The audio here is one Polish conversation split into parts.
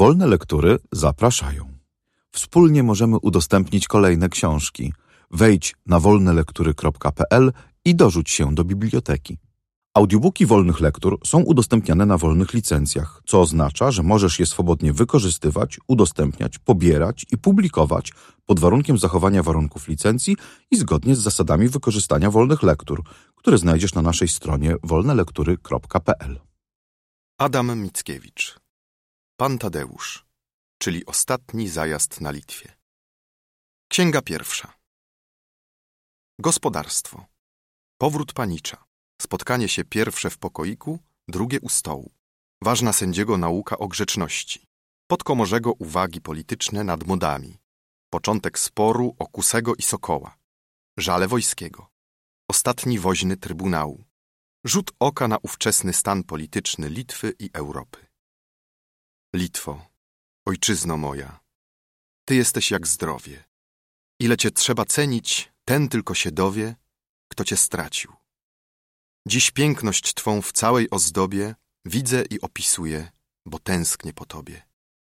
Wolne lektury zapraszają. Wspólnie możemy udostępnić kolejne książki. Wejdź na wolnelektury.pl i dorzuć się do biblioteki. Audiobooki wolnych lektur są udostępniane na wolnych licencjach, co oznacza, że możesz je swobodnie wykorzystywać, udostępniać, pobierać i publikować pod warunkiem zachowania warunków licencji i zgodnie z zasadami wykorzystania wolnych lektur, które znajdziesz na naszej stronie wolnelektury.pl. Adam Mickiewicz. Pan Tadeusz, czyli ostatni zajazd na Litwie. Księga pierwsza. Gospodarstwo. Powrót panicza. Spotkanie się pierwsze w pokoiku, drugie u stołu. Ważna sędziego nauka o grzeczności. Podkomorzego uwagi polityczne nad modami. Początek sporu o Kusego i Sokoła. Żale Wojskiego. Ostatni woźny Trybunału. Rzut oka na ówczesny stan polityczny Litwy i Europy. Litwo, ojczyzno moja, ty jesteś jak zdrowie. Ile cię trzeba cenić, ten tylko się dowie, kto cię stracił. Dziś piękność twą w całej ozdobie widzę i opisuję, bo tęsknię po tobie.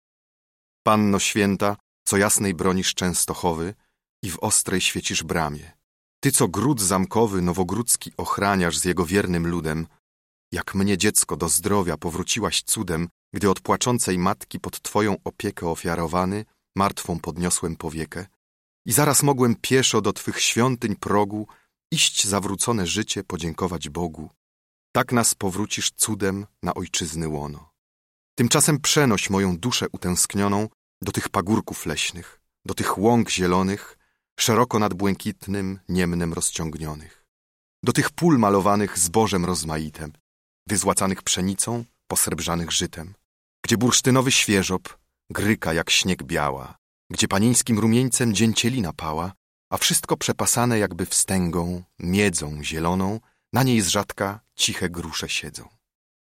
Panno święta, co jasnej bronisz Częstochowy i w ostrej świecisz bramie. Ty, co gród zamkowy nowogródzki ochraniasz z jego wiernym ludem, jak mnie dziecko do zdrowia powróciłaś cudem, gdy od płaczącej matki pod twoją opiekę ofiarowany, martwą podniosłem powiekę i zaraz mogłem pieszo do twych świątyń progu iść zawrócone życie podziękować Bogu. Tak nas powrócisz cudem na ojczyzny łono. Tymczasem przenoś moją duszę utęsknioną do tych pagórków leśnych, do tych łąk zielonych, szeroko nad błękitnym niemnem rozciągnionych, do tych pól malowanych zbożem rozmaitem, wyzłacanych pszenicą, posrebrzanych żytem, gdzie bursztynowy świeżop gryka jak śnieg biała, gdzie panieńskim rumieńcem dzięcielina pała, a wszystko przepasane jakby wstęgą, miedzą zieloną, na niej z rzadka ciche grusze siedzą.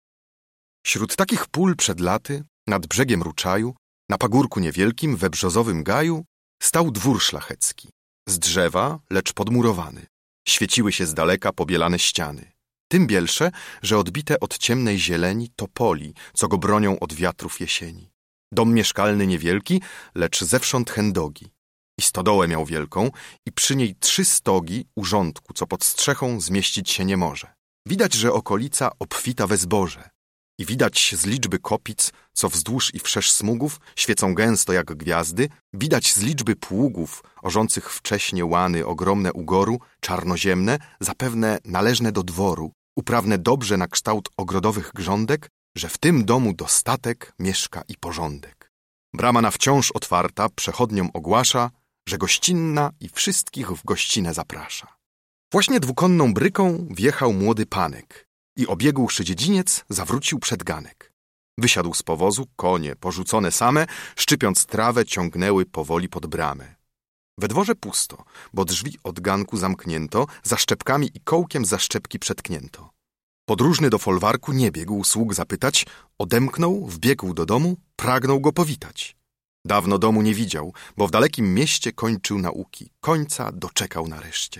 Wśród takich pól przed laty, nad brzegiem ruczaju, na pagórku niewielkim, we brzozowym gaju, stał dwór szlachecki, z drzewa, lecz podmurowany. Świeciły się z daleka pobielane ściany. Tym bielsze, że odbite od ciemnej zieleni topoli, co go bronią od wiatrów jesieni. Dom mieszkalny niewielki, lecz zewsząd chędogi. I stodołę miał wielką i przy niej 3 stogi urządku, co pod strzechą zmieścić się nie może. Widać, że okolica obfita we zboże. I widać z liczby kopic, co wzdłuż i wszerz smugów świecą gęsto jak gwiazdy, widać z liczby pługów, orzących wcześnie łany ogromne ugoru, czarnoziemne, zapewne należne do dworu, uprawne dobrze na kształt ogrodowych grządek, że w tym domu dostatek mieszka i porządek. Brama na wciąż otwarta przechodniom ogłasza, że gościnna i wszystkich w gościnę zaprasza. Właśnie dwukonną bryką wjechał młody panek i obiegłszy dziedziniec zawrócił przed ganek. Wysiadł z powozu, konie porzucone same, szczypiąc trawę ciągnęły powoli pod bramę. We dworze pusto, bo drzwi od ganku zamknięto, za szczepkami i kołkiem za szczepki przetknięto. Podróżny do folwarku nie biegł sług zapytać, odemknął, wbiegł do domu, pragnął go powitać. Dawno domu nie widział, bo w dalekim mieście kończył nauki, końca doczekał nareszcie.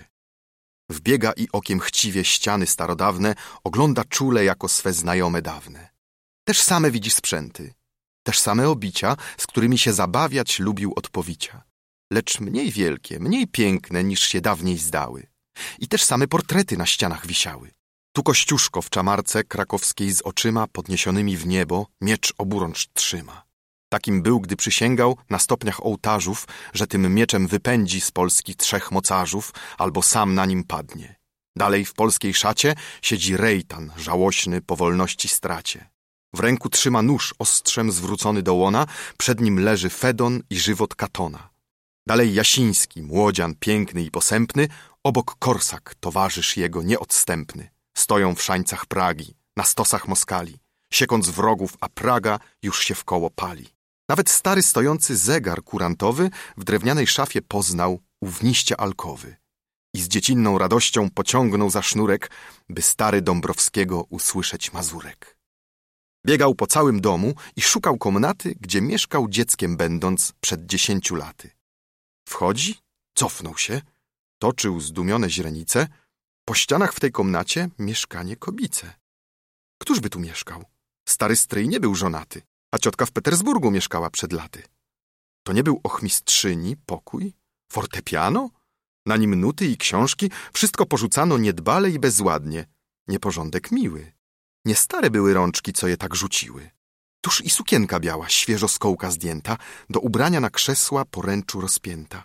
Wbiega i okiem chciwie ściany starodawne ogląda czule jako swe znajome dawne. Też same widzi sprzęty, też same obicia, z którymi się zabawiać lubił od powicia. Lecz mniej wielkie, mniej piękne niż się dawniej zdały. I też same portrety na ścianach wisiały. Tu Kościuszko w czamarce krakowskiej z oczyma podniesionymi w niebo miecz oburącz trzyma. Takim był, gdy przysięgał na stopniach ołtarzów, że tym mieczem wypędzi z Polski 3 mocarzów, albo sam na nim padnie. Dalej w polskiej szacie siedzi Rejtan, żałośny po wolności stracie. W ręku trzyma nóż ostrzem zwrócony do łona, przed nim leży Fedon i żywot Katona. Dalej Jasiński, młodzian piękny i posępny, obok Korsak, towarzysz jego nieodstępny. Stoją w szańcach Pragi, na stosach Moskali, siekąc wrogów, a Praga już się wkoło pali. Nawet stary stojący zegar kurantowy w drewnianej szafie poznał ówniście alkowy i z dziecinną radością pociągnął za sznurek, by stary Dąbrowskiego usłyszeć mazurek. Biegał po całym domu i szukał komnaty, gdzie mieszkał dzieckiem będąc przed 10 laty. Wchodzi, cofnął się, toczył zdumione źrenice, po ścianach w tej komnacie mieszkanie kobice. Któż by tu mieszkał? Stary stryj nie był żonaty, a ciotka w Petersburgu mieszkała przed laty. To nie był ochmistrzyni pokój? Fortepiano? Na nim nuty i książki, wszystko porzucano niedbale i bezładnie. Nieporządek miły. Nie stare były rączki, co je tak rzuciły. Tuż i sukienka biała, świeżo z kołka zdjęta, do ubrania na krzesła poręczu rozpięta.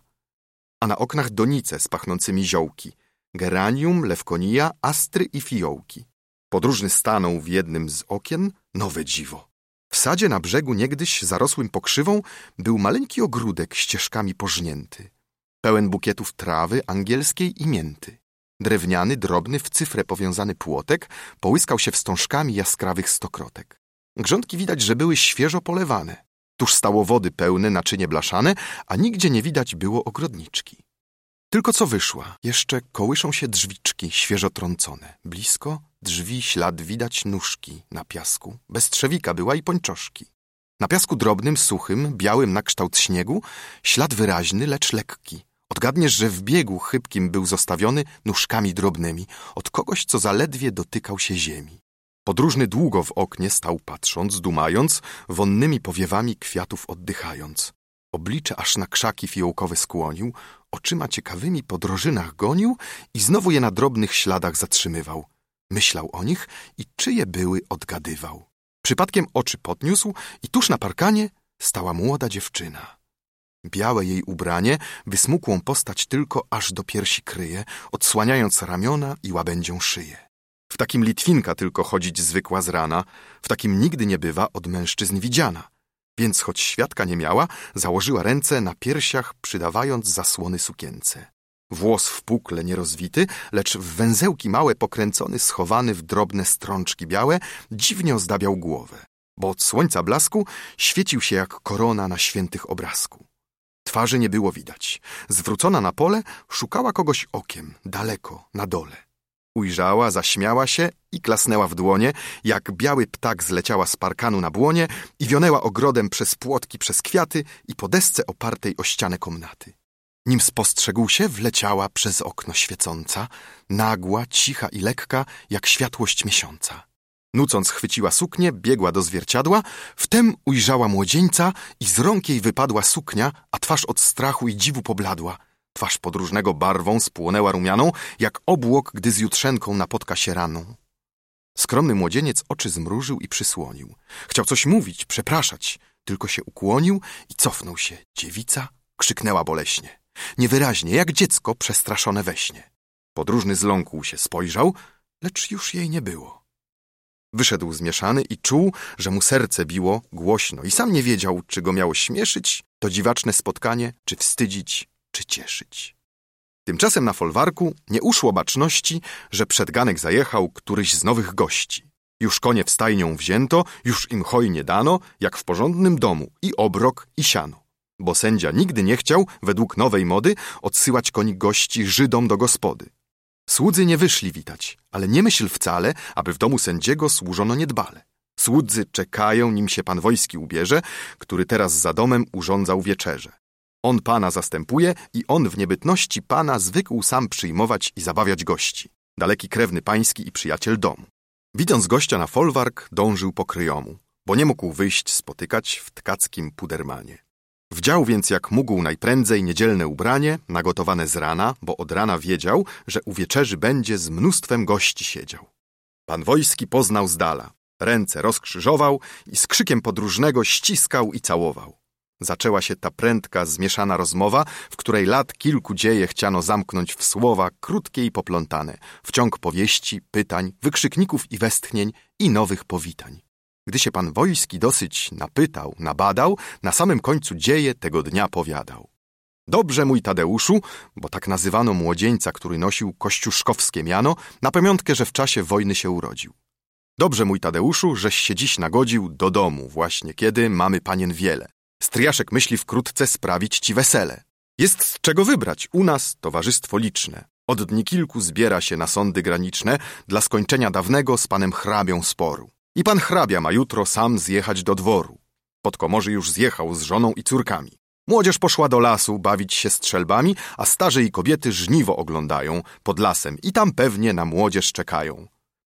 A na oknach donice z pachnącymi ziołki, geranium, lewkonia, astry i fiołki. Podróżny stanął w jednym z okien, nowe dziwo. W sadzie na brzegu niegdyś zarosłym pokrzywą był maleńki ogródek ścieżkami pożnięty, pełen bukietów trawy angielskiej i mięty. Drewniany, drobny, w cyfrę powiązany płotek połyskał się wstążkami jaskrawych stokrotek. Grządki widać, że były świeżo polewane. Tuż stało wody pełne naczynie blaszane, a nigdzie nie widać było ogrodniczki. Tylko co wyszła, jeszcze kołyszą się drzwiczki świeżo trącone. Blisko drzwi ślad widać nóżki na piasku. Bez trzewika była i pończoszki. Na piasku drobnym, suchym, białym na kształt śniegu, ślad wyraźny, lecz lekki. Odgadniesz, że w biegu chybkim był zostawiony nóżkami drobnymi od kogoś, co zaledwie dotykał się ziemi. Podróżny długo w oknie stał patrząc, dumając, wonnymi powiewami kwiatów oddychając. Oblicze aż na krzaki fiołkowe skłonił, oczyma ciekawymi po drożynach gonił i znowu je na drobnych śladach zatrzymywał. Myślał o nich i czyje były odgadywał. Przypadkiem oczy podniósł i tuż na parkanie stała młoda dziewczyna. Białe jej ubranie wysmukłą postać tylko aż do piersi kryje, odsłaniając ramiona i łabędzią szyję. W takim Litwinka tylko chodzić zwykła z rana, w takim nigdy nie bywa od mężczyzn widziana. Więc choć świadka nie miała, założyła ręce na piersiach, przydawając zasłony sukience. Włos w pukle nierozwity, lecz w węzełki małe pokręcony, schowany w drobne strączki białe, dziwnie ozdabiał głowę, bo od słońca blasku świecił się jak korona na świętych obrazku. Twarzy nie było widać. Zwrócona na pole, szukała kogoś okiem, daleko, na dole. Ujrzała, zaśmiała się i klasnęła w dłonie, jak biały ptak zleciała z parkanu na błonie i wionęła ogrodem przez płotki, przez kwiaty i po desce opartej o ścianę komnaty. Nim spostrzegł się, wleciała przez okno świecąca, nagła, cicha i lekka, jak światłość miesiąca. Nucąc chwyciła suknię, biegła do zwierciadła, wtem ujrzała młodzieńca i z rąk jej wypadła suknia, a twarz od strachu i dziwu pobladła. Twarz podróżnego barwą spłonęła rumianą, jak obłok, gdy z jutrzenką napotka się raną. Skromny młodzieniec oczy zmrużył i przysłonił. Chciał coś mówić, przepraszać, tylko się ukłonił i cofnął się. Dziewica krzyknęła boleśnie, niewyraźnie, jak dziecko przestraszone we śnie. Podróżny zląkł się, spojrzał, lecz już jej nie było. Wyszedł zmieszany i czuł, że mu serce biło głośno i sam nie wiedział, czy go miało śmieszyć to dziwaczne spotkanie, czy wstydzić, czy cieszyć. Tymczasem na folwarku nie uszło baczności, że przed ganek zajechał któryś z nowych gości. Już konie w stajnią wzięto, już im hojnie dano, jak w porządnym domu, i obrok, i siano. Bo sędzia nigdy nie chciał, według nowej mody, odsyłać koni gości Żydom do gospody. Słudzy nie wyszli witać, ale nie myśl wcale, aby w domu sędziego służono niedbale. Słudzy czekają, nim się pan wojski ubierze, który teraz za domem urządzał wieczerze. On pana zastępuje i on w niebytności pana zwykł sam przyjmować i zabawiać gości. Daleki krewny pański i przyjaciel domu. Widząc gościa na folwark, dążył po kryjomu, bo nie mógł wyjść spotykać w tkackim pudermanie. Wdział więc jak mógł najprędzej niedzielne ubranie, nagotowane z rana, bo od rana wiedział, że u wieczerzy będzie z mnóstwem gości siedział. Pan wojski poznał z dala, ręce rozkrzyżował i z krzykiem podróżnego ściskał i całował. Zaczęła się ta prędka, zmieszana rozmowa, w której lat kilku dzieje chciano zamknąć w słowa krótkie i poplątane, w ciąg powieści, pytań, wykrzykników i westchnień i nowych powitań. Gdy się pan wojski dosyć napytał, nabadał, na samym końcu dzieje tego dnia powiadał. Dobrze, mój Tadeuszu, bo tak nazywano młodzieńca, który nosił kościuszkowskie miano, na pamiątkę, że w czasie wojny się urodził. Dobrze, mój Tadeuszu, żeś się dziś nagodził do domu, właśnie kiedy mamy panien wiele. Stryjaszek myśli wkrótce sprawić ci wesele. Jest z czego wybrać, u nas towarzystwo liczne. Od dni kilku zbiera się na sądy graniczne dla skończenia dawnego z panem hrabią sporu. I pan hrabia ma jutro sam zjechać do dworu. Podkomorzy już zjechał z żoną i córkami. Młodzież poszła do lasu bawić się strzelbami, a starzy i kobiety żniwo oglądają pod lasem i tam pewnie na młodzież czekają.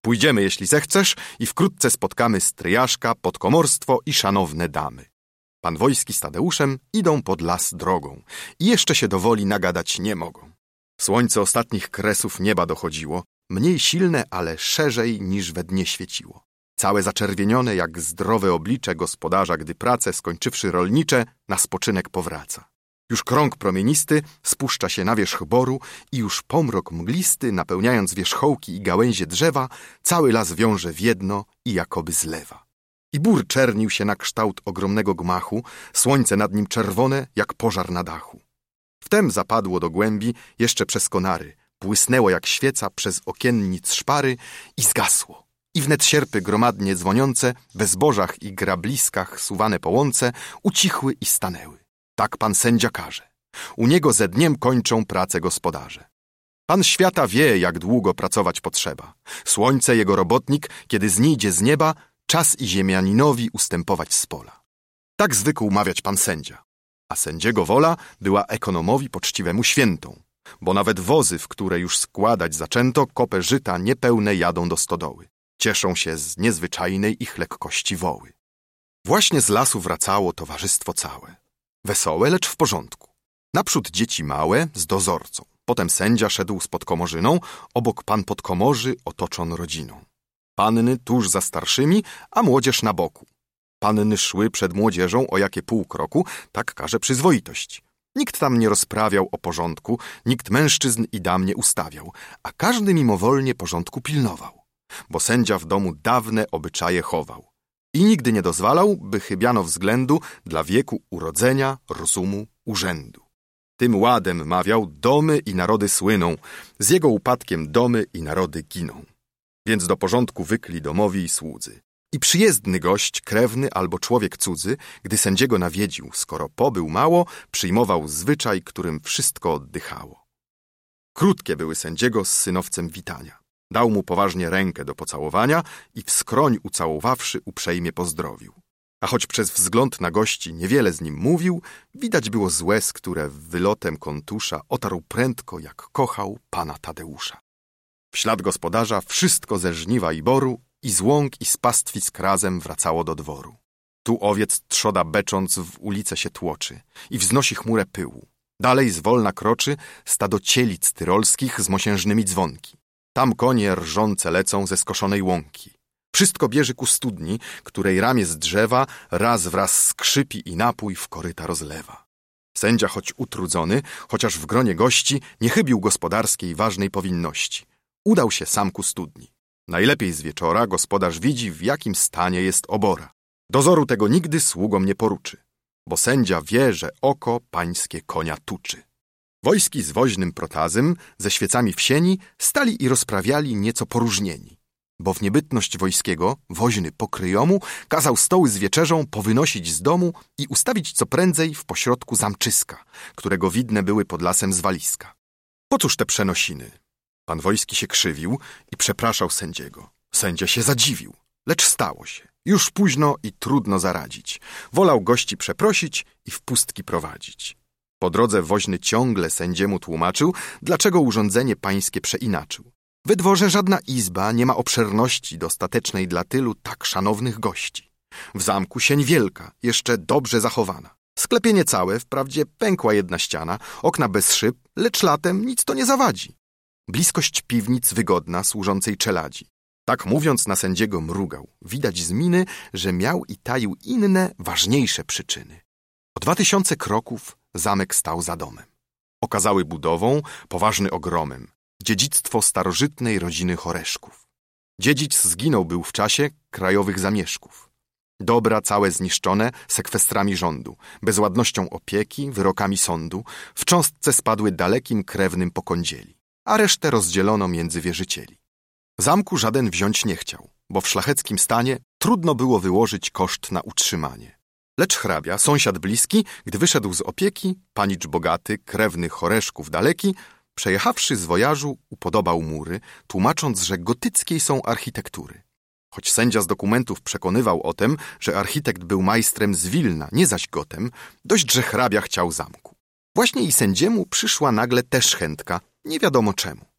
Pójdziemy, jeśli zechcesz, i wkrótce spotkamy stryjaszka, podkomorstwo i szanowne damy. Pan Wojski z Tadeuszem idą pod las drogą i jeszcze się do woli nagadać nie mogą. Słońce ostatnich kresów nieba dochodziło, mniej silne, ale szerzej niż we dnie świeciło. Całe zaczerwienione jak zdrowe oblicze gospodarza, gdy prace skończywszy rolnicze, na spoczynek powraca. Już krąg promienisty spuszcza się na wierzch boru i już pomrok mglisty, napełniając wierzchołki i gałęzie drzewa, cały las wiąże w jedno i jakoby zlewa. I bór czernił się na kształt ogromnego gmachu, słońce nad nim czerwone jak pożar na dachu. Wtem zapadło do głębi jeszcze przez konary, błysnęło jak świeca przez okiennic szpary i zgasło. I wnet sierpy gromadnie dzwoniące, we zbożach i grabliskach suwane po łące, ucichły i stanęły. Tak pan sędzia każe. U niego ze dniem kończą pracę gospodarze. Pan świata wie, jak długo pracować potrzeba. Słońce jego robotnik, kiedy znijdzie z nieba, czas i ziemianinowi ustępować z pola. Tak zwykł mawiać pan sędzia. A sędziego wola była ekonomowi poczciwemu świętą, bo nawet wozy, w które już składać zaczęto, kopę żyta niepełne jadą do stodoły. Cieszą się z niezwyczajnej ich lekkości woły. Właśnie z lasu wracało towarzystwo całe. Wesołe, lecz w porządku. Naprzód dzieci małe z dozorcą. Potem sędzia szedł z podkomorzyną, obok pan podkomorzy otoczon rodziną. Panny tuż za starszymi, a młodzież na boku. Panny szły przed młodzieżą o jakie pół kroku, tak każe przyzwoitość. Nikt tam nie rozprawiał o porządku, nikt mężczyzn i dam nie ustawiał, a każdy mimowolnie porządku pilnował, bo sędzia w domu dawne obyczaje chował i nigdy nie dozwalał, by chybiano względu dla wieku urodzenia, rozumu, urzędu. Tym ładem mawiał, domy i narody słyną, z jego upadkiem domy i narody giną. Więc do porządku wykli domowi i słudzy. I przyjezdny gość, krewny albo człowiek cudzy, gdy sędziego nawiedził, skoro pobył mało, przyjmował zwyczaj, którym wszystko oddychało. Krótkie były sędziego z synowcem witania. Dał mu poważnie rękę do pocałowania i w skroń ucałowawszy uprzejmie pozdrowił. A choć przez wzgląd na gości niewiele z nim mówił, widać było z łez, które wylotem kontusza otarł prędko, jak kochał pana Tadeusza. W ślad gospodarza wszystko ze żniwa i boru i z łąk i z pastwisk razem wracało do dworu. Tu owiec trzoda becząc w ulicę się tłoczy i wznosi chmurę pyłu. Dalej zwolna kroczy stado cielic tyrolskich z mosiężnymi dzwonki. Tam konie rżące lecą ze skoszonej łąki. Wszystko bierze ku studni, której ramię z drzewa raz wraz skrzypi i napój w koryta rozlewa. Sędzia, choć utrudzony, chociaż w gronie gości, nie chybił gospodarskiej ważnej powinności. Udał się sam ku studni. Najlepiej z wieczora gospodarz widzi, w jakim stanie jest obora. Dozoru tego nigdy sługom nie poruczy, bo sędzia wie, że oko pańskie konia tuczy. Wojski z woźnym Protazym, ze świecami w sieni, stali i rozprawiali nieco poróżnieni. Bo w niebytność wojskiego, woźny pokryjomu, kazał stoły z wieczerzą powynosić z domu i ustawić co prędzej w pośrodku zamczyska, którego widne były pod lasem zwaliska. Po cóż te przenosiny? Pan Wojski się krzywił i przepraszał sędziego. Sędzia się zadziwił, lecz stało się. Już późno i trudno zaradzić. Wolał gości przeprosić i w pustki prowadzić. Po drodze woźny ciągle sędziemu tłumaczył, dlaczego urządzenie pańskie przeinaczył. We dworze żadna izba nie ma obszerności dostatecznej dla tylu tak szanownych gości. W zamku sień wielka, jeszcze dobrze zachowana. Sklepienie całe, wprawdzie pękła jedna ściana, okna bez szyb, lecz latem nic to nie zawadzi. Bliskość piwnic wygodna, służącej czeladzi. Tak mówiąc na sędziego mrugał. Widać z miny, że miał i taił inne, ważniejsze przyczyny. O 2000 kroków zamek stał za domem. Okazały budową, poważny ogromem. Dziedzictwo starożytnej rodziny Choreszków. Dziedzic zginął był w czasie krajowych zamieszków. Dobra całe zniszczone sekwestrami rządu, bezładnością opieki, wyrokami sądu, w cząstce spadły dalekim krewnym pokądzieli, a resztę rozdzielono między wierzycieli. Zamku żaden wziąć nie chciał, bo w szlacheckim stanie trudno było wyłożyć koszt na utrzymanie. Lecz hrabia, sąsiad bliski, gdy wyszedł z opieki, panicz bogaty, krewny Choreszków daleki, przejechawszy z wojażu, upodobał mury, tłumacząc, że gotyckiej są architektury. Choć sędzia z dokumentów przekonywał o tem, że architekt był majstrem z Wilna, nie zaś Gotem, dość, że hrabia chciał zamku. Właśnie i sędziemu przyszła nagle też chętka, nie wiadomo czemu.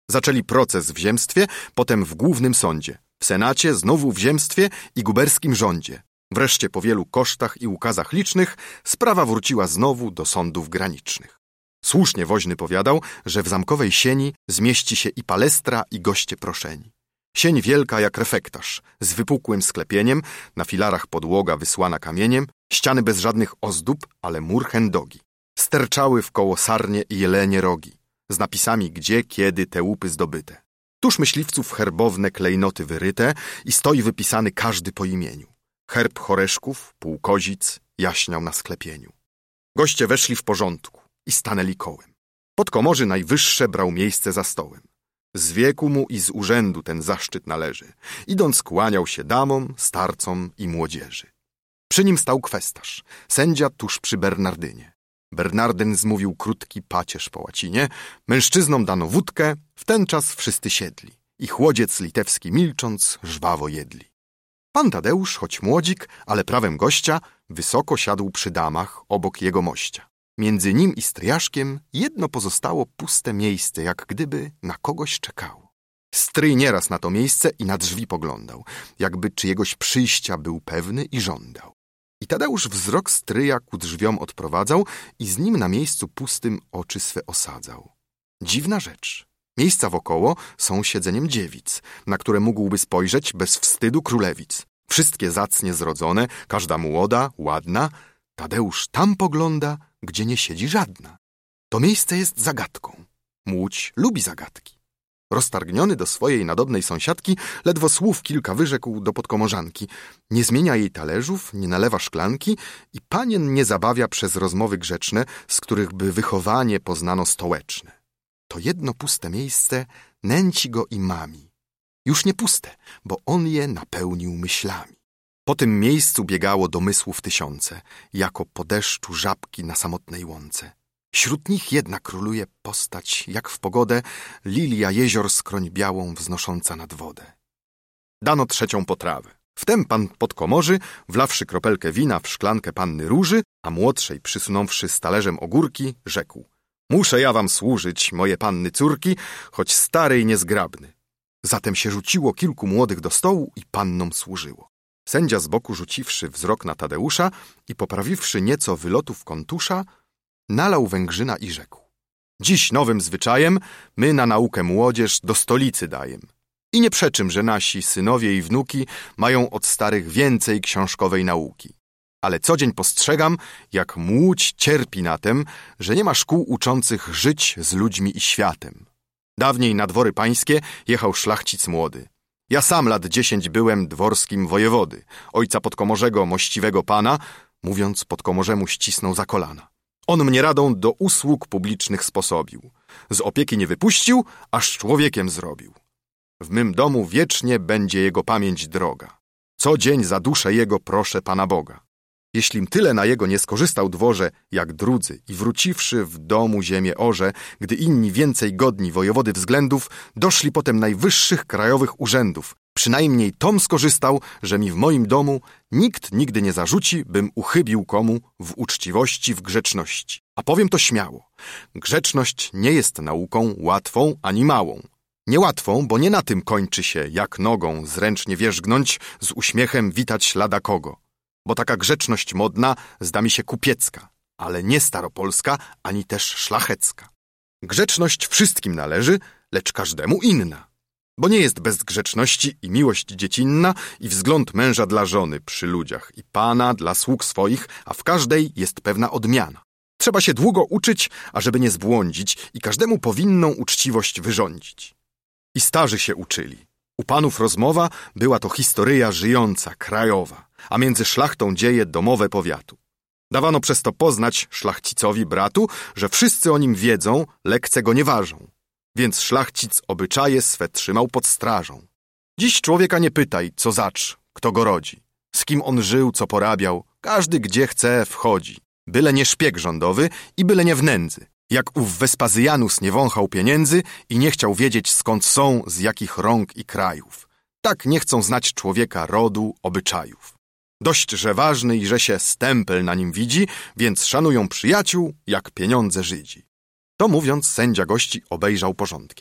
Zaczęli proces w ziemstwie, potem w głównym sądzie, w senacie, znowu w ziemstwie i guberskim rządzie. Wreszcie po wielu kosztach i ukazach licznych sprawa wróciła znowu do sądów granicznych. Słusznie woźny powiadał, że w zamkowej sieni zmieści się i palestra, i goście proszeni. Sień wielka jak refektarz, z wypukłym sklepieniem, na filarach podłoga wysłana kamieniem, ściany bez żadnych ozdób, ale mur chędogi. Sterczały wkoło sarnie i jelenie rogi, z napisami gdzie, kiedy te łupy zdobyte. Tuż myśliwców herbowne klejnoty wyryte i stoi wypisany każdy po imieniu. Herb Choreszków, Półkozic, jaśniał na sklepieniu. Goście weszli w porządku i stanęli kołem. Podkomorzy najwyższe brał miejsce za stołem. Z wieku mu i z urzędu ten zaszczyt należy. Idąc kłaniał się damom, starcom i młodzieży. Przy nim stał kwestarz, sędzia tuż przy Bernardynie. Bernardyn zmówił krótki pacierz po łacinie, mężczyznom dano wódkę, w ten czas wszyscy siedli i chłodziec litewski milcząc żwawo jedli. Pan Tadeusz, choć młodzik, ale prawem gościa, wysoko siadł przy damach obok jego mościa. Między nim i stryjaszkiem jedno pozostało puste miejsce, jak gdyby na kogoś czekało. Stryj nieraz na to miejsce i na drzwi poglądał, jakby czyjegoś przyjścia był pewny i żądał. I Tadeusz wzrok stryja ku drzwiom odprowadzał i z nim na miejscu pustym oczy swe osadzał. Dziwna rzecz. Miejsca wokoło są siedzeniem dziewic, na które mógłby spojrzeć bez wstydu królewic. Wszystkie zacnie zrodzone, każda młoda, ładna. Tadeusz tam pogląda, gdzie nie siedzi żadna. To miejsce jest zagadką. Młódź lubi zagadki. Roztargniony do swojej nadobnej sąsiadki, ledwo słów kilka wyrzekł do podkomorzanki. Nie zmienia jej talerzów, nie nalewa szklanki i panien nie zabawia przez rozmowy grzeczne, z których by wychowanie poznano stołeczne. To jedno puste miejsce nęci go i mami. Już nie puste, bo on je napełnił myślami. Po tym miejscu biegało domysłów tysiące, jako po deszczu żabki na samotnej łące. Wśród nich jedna króluje postać, jak w pogodę, lilia jezior skroń białą wznosząca nad wodę. Dano trzecią potrawę. Wtem pan podkomorzy, wlawszy kropelkę wina w szklankę panny Róży, a młodszej przysunąwszy z talerzem ogórki, rzekł: muszę ja wam służyć, moje panny córki, choć stary i niezgrabny. Zatem się rzuciło kilku młodych do stołu i pannom służyło. Sędzia z boku rzuciwszy wzrok na Tadeusza i poprawiwszy nieco wylotów kontusza, nalał węgrzyna i rzekł: dziś nowym zwyczajem my na naukę młodzież do stolicy dajem. I nie przeczym, że nasi synowie i wnuki mają od starych więcej książkowej nauki. Ale co dzień postrzegam, jak młódź cierpi na tem, że nie ma szkół uczących żyć z ludźmi i światem. Dawniej na dwory pańskie jechał szlachcic młody. Ja sam lat 10 byłem dworskim wojewody, ojca podkomorzego mościwego pana, mówiąc podkomorzemu ścisnął za kolana. On mnie radą do usług publicznych sposobił. Z opieki nie wypuścił, aż człowiekiem zrobił. W mym domu wiecznie będzie jego pamięć droga. Co dzień za duszę jego proszę Pana Boga. Jeślim tyle na jego nie skorzystał dworze, jak drudzy, i wróciwszy w domu ziemię orze, gdy inni więcej godni wojewody względów, doszli potem najwyższych krajowych urzędów. Przynajmniej tom skorzystał, że mi w moim domu nikt nigdy nie zarzuci, bym uchybił komu w uczciwości, w grzeczności. A powiem to śmiało. Grzeczność nie jest nauką łatwą ani małą. Niełatwą, bo nie na tym kończy się, jak nogą zręcznie wierzgnąć, z uśmiechem witać lada kogo. Bo taka grzeczność modna zda mi się kupiecka, ale nie staropolska, ani też szlachecka. Grzeczność wszystkim należy, lecz każdemu inna. Bo nie jest bez grzeczności i miłość dziecinna, i wzgląd męża dla żony przy ludziach, i pana dla sług swoich, a w każdej jest pewna odmiana. Trzeba się długo uczyć, ażeby nie zbłądzić, i każdemu powinną uczciwość wyrządzić. I starzy się uczyli. U panów rozmowa była to historyja żyjąca, krajowa, a między szlachtą dzieje domowe powiatu. Dawano przez to poznać szlachcicowi bratu, że wszyscy o nim wiedzą, lekce go nie ważą. Więc szlachcic obyczaje swe trzymał pod strażą. Dziś człowieka nie pytaj, co zacz, kto go rodzi, z kim on żył, co porabiał, każdy gdzie chce wchodzi. Byle nie szpieg rządowy i byle nie w nędzy. Jak ów Wespazjanus nie wąchał pieniędzy i nie chciał wiedzieć, skąd są, z jakich rąk i krajów. Tak nie chcą znać człowieka rodu, obyczajów. Dość, że ważny i że się stempel na nim widzi, więc szanują przyjaciół, jak pieniądze Żydzi. To mówiąc, sędzia gości obejrzał porządkiem.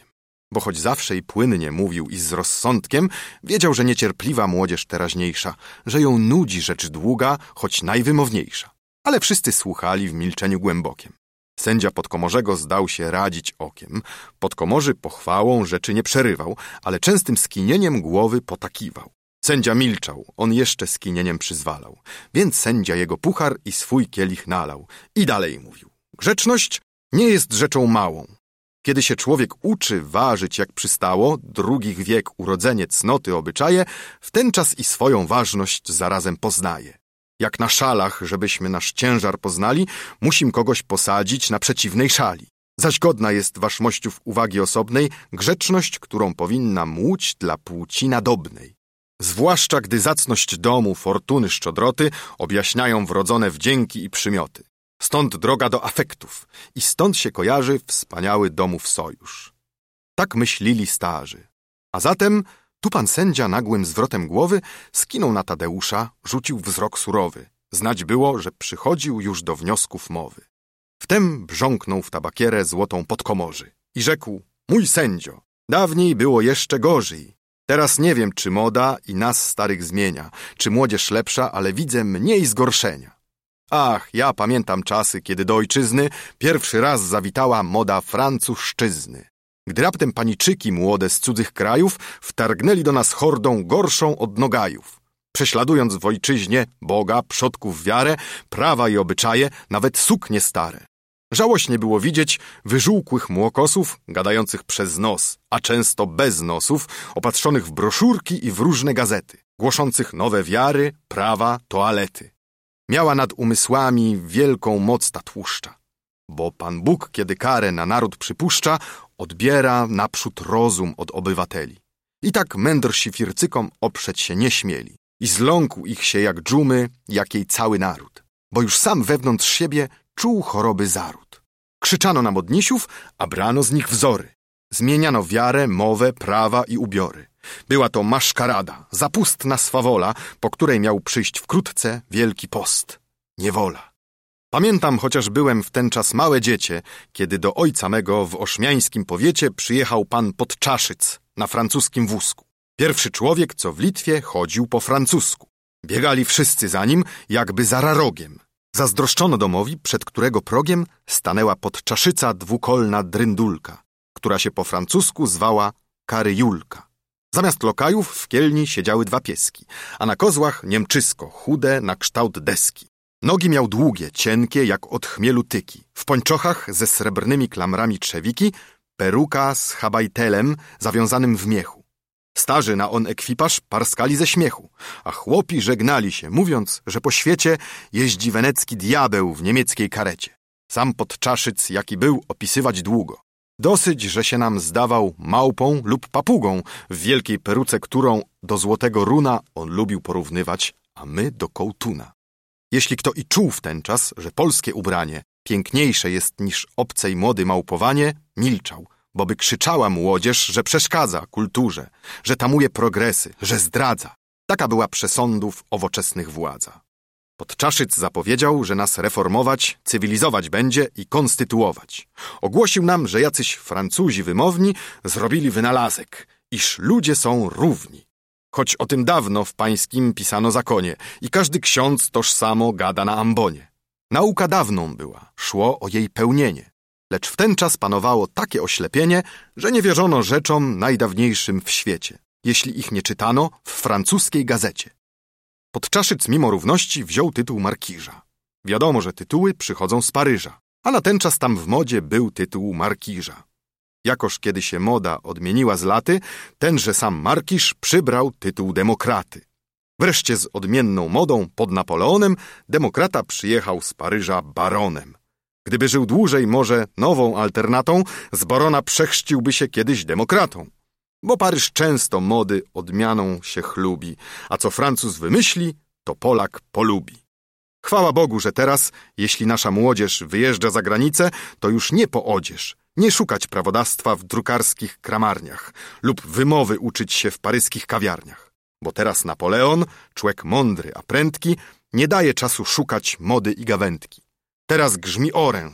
Bo choć zawsze i płynnie mówił i z rozsądkiem, wiedział, że niecierpliwa młodzież teraźniejsza, że ją nudzi rzecz długa, choć najwymowniejsza. Ale wszyscy słuchali w milczeniu głębokiem. Sędzia Podkomorzego zdał się radzić okiem. Podkomorzy pochwałą rzeczy nie przerywał, ale częstym skinieniem głowy potakiwał. Sędzia milczał, on jeszcze skinieniem przyzwalał. Więc sędzia jego puchar i swój kielich nalał. I dalej mówił. Grzeczność nie jest rzeczą małą. Kiedy się człowiek uczy ważyć jak przystało, drugich wiek urodzenie, cnoty, obyczaje, w ten czas i swoją ważność zarazem poznaje. Jak na szalach, żebyśmy nasz ciężar poznali, musim kogoś posadzić na przeciwnej szali. Zaś godna jest waszmościów uwagi osobnej grzeczność, którą powinna młódź dla płci nadobnej. Zwłaszcza gdy zacność domu, fortuny, szczodroty objaśniają wrodzone wdzięki i przymioty. Stąd droga do afektów i stąd się kojarzy wspaniały domów sojusz. Tak myślili starzy. A zatem tu pan sędzia nagłym zwrotem głowy skinął na Tadeusza, rzucił wzrok surowy. Znać było, że przychodził już do wniosków mowy. Wtem brząknął w tabakierę złotą Podkomorzy i rzekł: mój sędzio, dawniej było jeszcze gorzej. Teraz nie wiem, czy moda i nas starych zmienia, czy młodzież lepsza, ale widzę mniej zgorszenia. Ach, ja pamiętam czasy, kiedy do ojczyzny pierwszy raz zawitała moda francuszczyzny. Gdy raptem paniczyki młode z cudzych krajów wtargnęli do nas hordą gorszą od nogajów. Prześladując w ojczyźnie Boga, przodków wiarę, prawa i obyczaje, nawet suknie stare. Żałośnie było widzieć wyżółkłych młokosów, gadających przez nos, a często bez nosów, opatrzonych w broszurki i w różne gazety, głoszących nowe wiary, prawa, toalety. Miała nad umysłami wielką moc ta tłuszcza, bo Pan Bóg, kiedy karę na naród przypuszcza, odbiera naprzód rozum od obywateli. I tak mędrsi fircykom oprzeć się nie śmieli. I zląkł ich się jak dżumy, jakiej cały naród, bo już sam wewnątrz siebie czuł choroby zaród. Krzyczano na modnisiów, a brano z nich wzory. Zmieniano wiarę, mowę, prawa i ubiory. Była to maszkarada, zapustna swawola, po której miał przyjść wkrótce wielki post. Niewola. Pamiętam, chociaż byłem w ten czas małe dziecię, kiedy do ojca mego w ośmiańskim powiecie przyjechał pan Podczaszyc na francuskim wózku. Pierwszy człowiek, co w Litwie chodził po francusku. Biegali wszyscy za nim, jakby za rarogiem. Zazdroszczono domowi, przed którego progiem stanęła Podczaszyca dwukolna dryndulka, która się po francusku zwała Karyjulka. Zamiast lokajów w kielni siedziały dwa pieski, a na kozłach niemczysko, chude na kształt deski. Nogi miał długie, cienkie, jak od chmielu tyki. W pończochach ze srebrnymi klamrami trzewiki, peruka z habajtelem zawiązanym w miechu. Starzy na on ekwipaż parskali ze śmiechu, a chłopi żegnali się, mówiąc, że po świecie jeździ wenecki diabeł w niemieckiej karecie. Sam Podczaszyc, jaki był, opisywać długo. Dosyć, że się nam zdawał małpą lub papugą w wielkiej peruce, którą do złotego runa on lubił porównywać, a my do kołtuna. Jeśli kto i czuł w ten czas, że polskie ubranie piękniejsze jest niż obcej mody małpowanie, milczał, bo by krzyczała młodzież, że przeszkadza kulturze, że tamuje progresy, że zdradza. Taka była przesądów owoczesnych władza. Podczaszyc zapowiedział, że nas reformować, cywilizować będzie i konstytuować. Ogłosił nam, że jacyś Francuzi wymowni zrobili wynalazek, iż ludzie są równi. Choć o tym dawno w pańskim pisano zakonie i każdy ksiądz tożsamo gada na ambonie. Nauka dawną była, szło o jej pełnienie. Lecz w ten czas panowało takie oślepienie, że nie wierzono rzeczom najdawniejszym w świecie, jeśli ich nie czytano w francuskiej gazecie. Podczaszyc mimo równości wziął tytuł markiża. Wiadomo, że tytuły przychodzą z Paryża, a na ten czas tam w modzie był tytuł markiża. Jakoż kiedy się moda odmieniła z laty, tenże sam markiż przybrał tytuł demokraty. Wreszcie z odmienną modą pod Napoleonem demokrata przyjechał z Paryża baronem. Gdyby żył dłużej, może nową alternatą, z barona przechrzciłby się kiedyś demokratą. Bo Paryż często mody odmianą się chlubi, a co Francuz wymyśli, to Polak polubi. Chwała Bogu, że teraz, jeśli nasza młodzież wyjeżdża za granicę, to już nie po odzież, nie szukać prawodawstwa w drukarskich kramarniach lub wymowy uczyć się w paryskich kawiarniach. Bo teraz Napoleon, człek mądry, a prędki, nie daje czasu szukać mody i gawędki. Teraz grzmi oręż,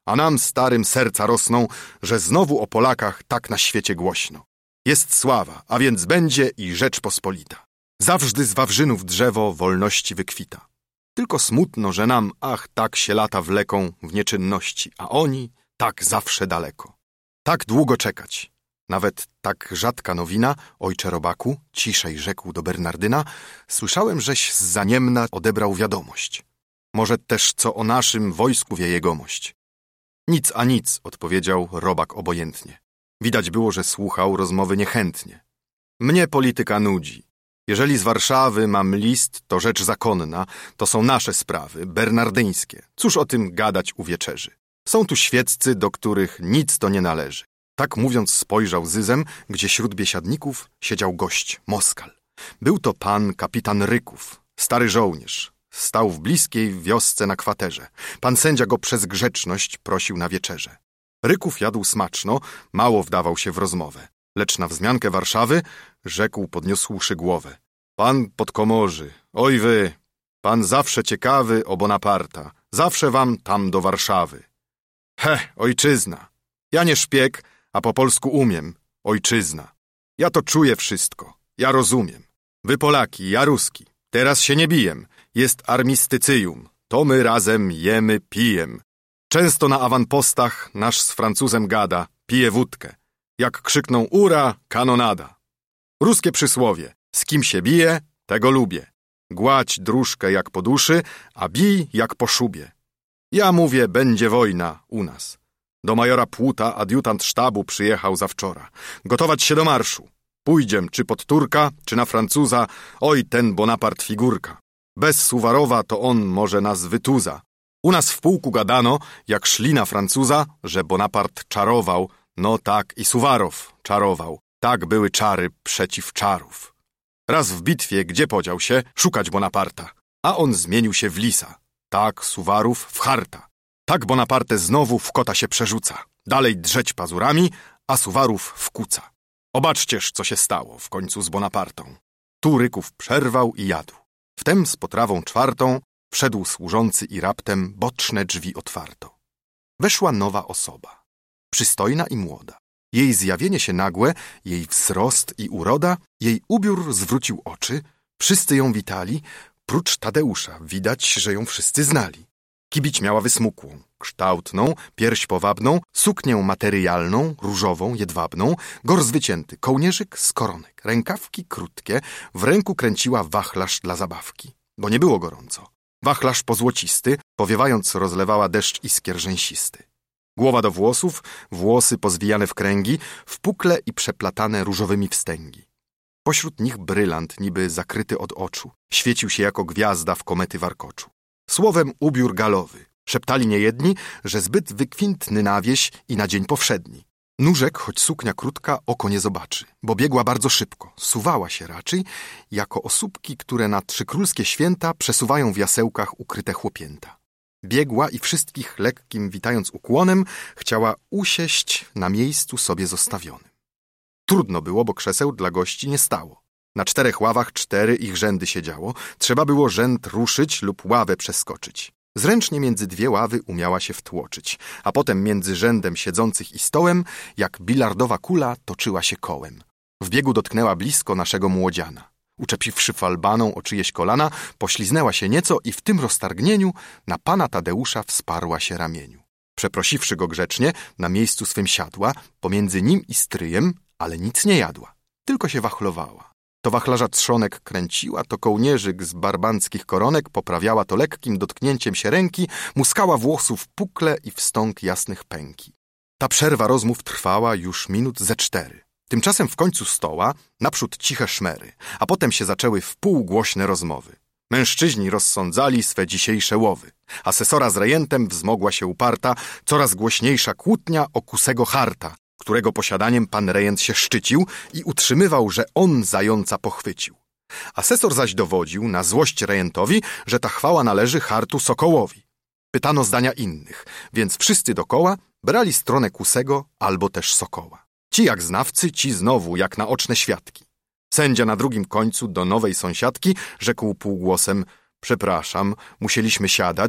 a nam starym serca rosną, że znowu o Polakach tak na świecie głośno. Jest sława, a więc będzie i Rzeczpospolita. Zawsze z Wawrzynów drzewo wolności wykwita. Tylko smutno, że nam, tak się lata wleką w nieczynności, a oni tak zawsze daleko. Tak długo czekać. Nawet tak rzadka nowina, ojcze robaku, ciszej rzekł do Bernardyna, słyszałem, żeś z Zaniemna odebrał wiadomość. Może też co o naszym wojsku wie jegomość. Nic a nic, odpowiedział robak obojętnie. Widać było, że słuchał rozmowy niechętnie. Mnie polityka nudzi. Jeżeli z Warszawy mam list, to rzecz zakonna, to są nasze sprawy, bernardyńskie. Cóż o tym gadać u wieczerzy? Są tu świeccy, do których nic to nie należy. Tak mówiąc spojrzał zyzem, gdzie wśród biesiadników siedział gość, Moskal. Był to pan kapitan Ryków, stary żołnierz. Stał w bliskiej wiosce na kwaterze. Pan sędzia go przez grzeczność prosił na wieczerze. Ryków jadł smaczno, mało wdawał się w rozmowę. Lecz na wzmiankę Warszawy rzekł, podniósłszy głowę. Pan podkomorzy, oj wy, pan zawsze ciekawy o Bonaparta, zawsze wam tam do Warszawy. Ojczyzna, ja nie szpieg, a po polsku umiem, ojczyzna. Ja to czuję wszystko, ja rozumiem. Wy Polaki, ja Ruski, teraz się nie bijem, jest armistycyjum, to my razem jemy, pijem. Często na awanpostach nasz z Francuzem gada, pije wódkę. Jak krzykną ura, kanonada. Ruskie przysłowie, z kim się bije, tego lubię. Gładź dróżkę jak po duszy, a bij jak po szubie. Ja mówię, będzie wojna u nas. Do majora Płuta adiutant sztabu przyjechał zawczora. Gotować się do marszu. Pójdziem czy pod Turka, czy na Francuza, oj ten Bonapart figurka. Bez Suwarowa to on może nas wytuza. U nas w pułku gadano, jak szli na Francuza, że Bonapart czarował, no tak i Suwarow czarował. Tak były czary przeciw czarów. Raz w bitwie, gdzie podział się, szukać Bonaparta, a on zmienił się w lisa. Tak Suwarów w charta. Tak Bonaparte znowu w kota się przerzuca. Dalej drzeć pazurami, a Suwarów wkuca. Obaczcież, co się stało w końcu z Bonapartą. Tu Ryków przerwał i jadł. Wtem z potrawą czwartą wszedł służący i raptem boczne drzwi otwarto. Weszła nowa osoba, przystojna i młoda. Jej zjawienie się nagłe, jej wzrost i uroda, jej ubiór zwrócił oczy, wszyscy ją witali, prócz Tadeusza widać, że ją wszyscy znali. Kibić miała wysmukłą, kształtną, pierś powabną, suknię materialną, różową, jedwabną, gorz wycięty, kołnierzyk z koronek, rękawki krótkie, w ręku kręciła wachlarz dla zabawki, bo nie było gorąco. Wachlarz pozłocisty, powiewając rozlewała deszcz iskier rzęsisty. Głowa do włosów, włosy pozwijane w kręgi, wpukle i przeplatane różowymi wstęgi. Pośród nich brylant, niby zakryty od oczu, świecił się jako gwiazda w komety warkoczu. Słowem ubiór galowy. Szeptali niejedni, że zbyt wykwintny na wieś i na dzień powszedni. Nóżek, choć suknia krótka, oko nie zobaczy, bo biegła bardzo szybko, suwała się raczej, jako osóbki, które na trzykrólskie święta przesuwają w jasełkach ukryte chłopięta. Biegła i wszystkich lekkim witając ukłonem, chciała usieść na miejscu sobie zostawionym. Trudno było, bo krzeseł dla gości nie stało. Na 4 ławach 4 ich rzędy siedziało, trzeba było rzęd ruszyć lub ławę przeskoczyć. Zręcznie między 2 ławy umiała się wtłoczyć, a potem między rzędem siedzących i stołem, jak bilardowa kula, toczyła się kołem. W biegu dotknęła blisko naszego młodziana. Uczepiwszy falbaną o czyjeś kolana, pośliznęła się nieco i w tym roztargnieniu na pana Tadeusza wsparła się ramieniu. Przeprosiwszy go grzecznie, na miejscu swym siadła, pomiędzy nim i stryjem, ale nic nie jadła, tylko się wachlowała. To wachlarza trzonek kręciła, to kołnierzyk z barbanckich koronek poprawiała, to lekkim dotknięciem się ręki muskała włosów pukle i wstąg jasnych pęki. Ta przerwa rozmów trwała już minut ze 4. Tymczasem w końcu stoła naprzód ciche szmery, a potem się zaczęły wpółgłośne rozmowy. Mężczyźni rozsądzali swe dzisiejsze łowy. Asesora z rejentem wzmogła się uparta, coraz głośniejsza kłótnia o kusego harta, którego posiadaniem pan rejent się szczycił i utrzymywał, że on zająca pochwycił. Asesor zaś dowodził na złość rejentowi, że ta chwała należy hartu Sokołowi. Pytano zdania innych, więc wszyscy dokoła brali stronę kusego albo też Sokoła. Ci jak znawcy, ci znowu jak naoczne świadki. Sędzia na drugim końcu do nowej sąsiadki rzekł półgłosem: przepraszam, musieliśmy siadać.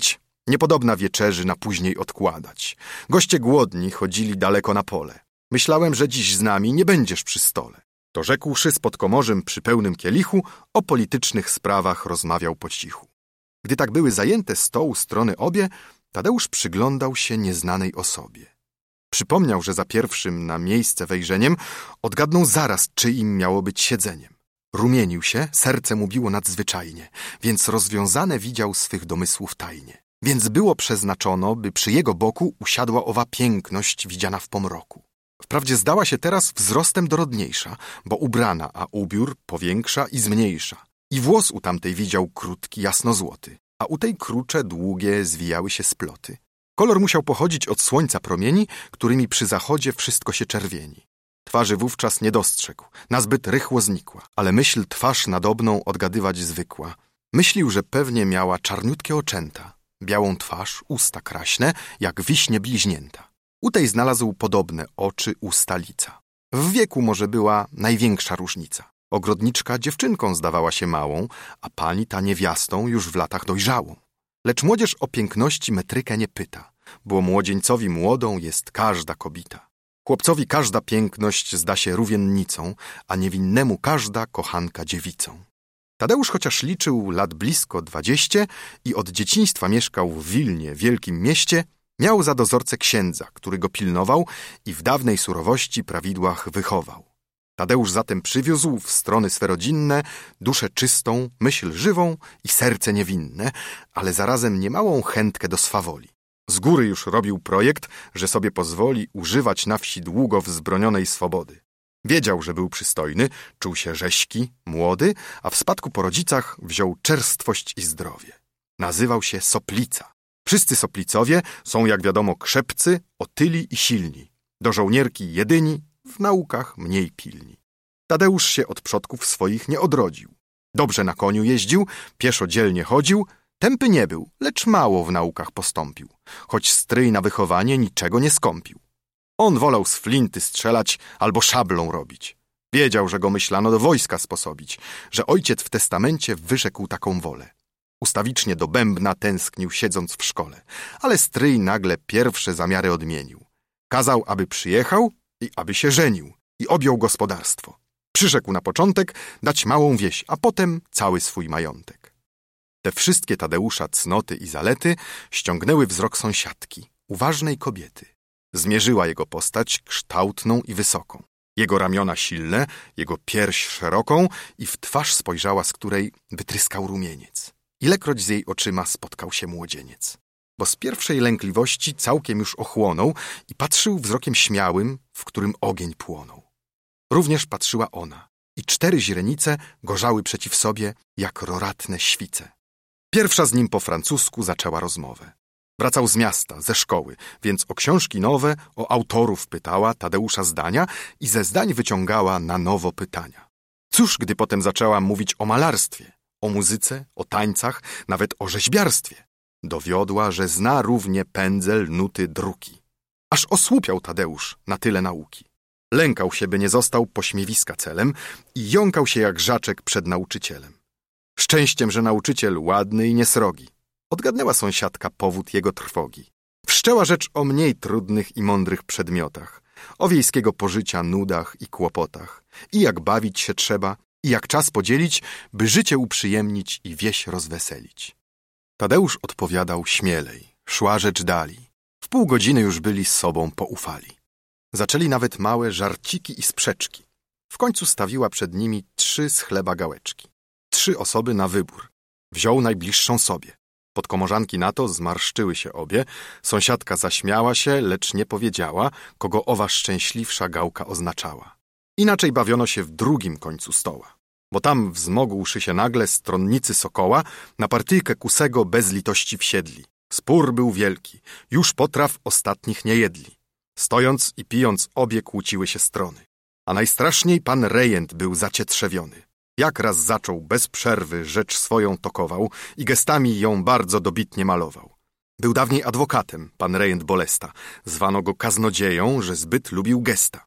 Niepodobna wieczerzy na później odkładać. Goście głodni chodzili daleko na pole. Myślałem, że dziś z nami nie będziesz przy stole. To rzekłszy z podkomorzem przy pełnym kielichu, o politycznych sprawach rozmawiał po cichu. Gdy tak były zajęte stołu strony obie, Tadeusz przyglądał się nieznanej osobie. Przypomniał, że za pierwszym na miejsce wejrzeniem odgadnął zaraz, czyim miało być siedzeniem. Rumienił się, serce mu biło nadzwyczajnie, więc rozwiązane widział swych domysłów tajnie. Więc było przeznaczono, by przy jego boku usiadła owa piękność widziana w pomroku. Wprawdzie zdała się teraz wzrostem dorodniejsza, bo ubrana, a ubiór powiększa i zmniejsza. I włos u tamtej widział krótki, jasnozłoty, a u tej krucze, długie, zwijały się sploty. Kolor musiał pochodzić od słońca promieni, którymi przy zachodzie wszystko się czerwieni. Twarzy wówczas nie dostrzegł, nazbyt rychło znikła, ale myśl twarz nadobną odgadywać zwykła. Myślił, że pewnie miała czarniutkie oczęta, białą twarz, usta kraśne, jak wiśnie bliźnięta. U tej znalazł podobne oczy, usta, lica. W wieku może była największa różnica. Ogrodniczka dziewczynką zdawała się małą, a pani ta niewiastą już w latach dojrzałą. Lecz młodzież o piękności metrykę nie pyta, bo młodzieńcowi młodą jest każda kobita. Chłopcowi każda piękność zda się rówiennicą, a niewinnemu każda kochanka dziewicą. Tadeusz chociaż liczył lat blisko 20 i od dzieciństwa mieszkał w Wilnie, wielkim mieście, miał za dozorcę księdza, który go pilnował i w dawnej surowości prawidłach wychował. Tadeusz zatem przywiózł w strony swe rodzinne duszę czystą, myśl żywą i serce niewinne, ale zarazem niemałą chętkę do swawoli. Z góry już robił projekt, że sobie pozwoli używać na wsi długo wzbronionej swobody. Wiedział, że był przystojny, czuł się rześki, młody, a w spadku po rodzicach wziął czerstwość i zdrowie. Nazywał się Soplica. Wszyscy Soplicowie są, jak wiadomo, krzepcy, otyli i silni. Do żołnierki jedyni, w naukach mniej pilni. Tadeusz się od przodków swoich nie odrodził. Dobrze na koniu jeździł, pieszo dzielnie chodził, tępy nie był, lecz mało w naukach postąpił, choć stryj na wychowanie niczego nie skąpił. On wolał z flinty strzelać albo szablą robić. Wiedział, że go myślano do wojska sposobić, że ojciec w testamencie wyrzekł taką wolę. Ustawicznie do bębna tęsknił, siedząc w szkole, ale stryj nagle pierwsze zamiary odmienił. Kazał, aby przyjechał i aby się żenił i objął gospodarstwo. Przyrzekł na początek dać małą wieś, a potem cały swój majątek. Te wszystkie Tadeusza cnoty i zalety ściągnęły wzrok sąsiadki, uważnej kobiety. Zmierzyła jego postać kształtną i wysoką, jego ramiona silne, jego pierś szeroką i w twarz spojrzała, z której wytryskał rumieniec. Ilekroć z jej oczyma spotkał się młodzieniec. Bo z pierwszej lękliwości całkiem już ochłonął i patrzył wzrokiem śmiałym, w którym ogień płonął. Również patrzyła ona i 4 źrenice gorzały przeciw sobie, jak roratne świce. Pierwsza z nim po francusku zaczęła rozmowę. Wracał z miasta, ze szkoły, więc o książki nowe, o autorów pytała Tadeusza zdania i ze zdań wyciągała na nowo pytania. Cóż, gdy potem zaczęła mówić o malarstwie, o muzyce, o tańcach, nawet o rzeźbiarstwie. Dowiodła, że zna równie pędzel, nuty, druki. Aż osłupiał Tadeusz na tyle nauki. Lękał się, by nie został pośmiewiska celem i jąkał się jak żaczek przed nauczycielem. Szczęściem, że nauczyciel ładny i niesrogi. Odgadnęła sąsiadka powód jego trwogi. Wszczęła rzecz o mniej trudnych i mądrych przedmiotach, o wiejskiego pożycia, nudach i kłopotach, i jak bawić się trzeba, i jak czas podzielić, by życie uprzyjemnić i wieś rozweselić. Tadeusz odpowiadał śmielej, szła rzecz dali. W pół godziny już byli z sobą poufali. Zaczęli nawet małe żarciki i sprzeczki. W końcu stawiła przed nimi 3 z chleba gałeczki. 3 osoby na wybór. Wziął najbliższą sobie. Podkomorzanki na to zmarszczyły się obie, sąsiadka zaśmiała się, lecz nie powiedziała, kogo owa szczęśliwsza gałka oznaczała. Inaczej bawiono się w drugim końcu stoła, bo tam wzmogłszy się nagle stronnicy Sokoła, na partyjkę kusego bez litości wsiedli. Spór był wielki, już potraw ostatnich nie jedli. Stojąc i pijąc obie kłóciły się strony. A najstraszniej pan rejent był zacietrzewiony. Jak raz zaczął bez przerwy rzecz swoją tokował i gestami ją bardzo dobitnie malował. Był dawniej adwokatem, pan rejent Bolesta. Zwano go kaznodzieją, że zbyt lubił gesta.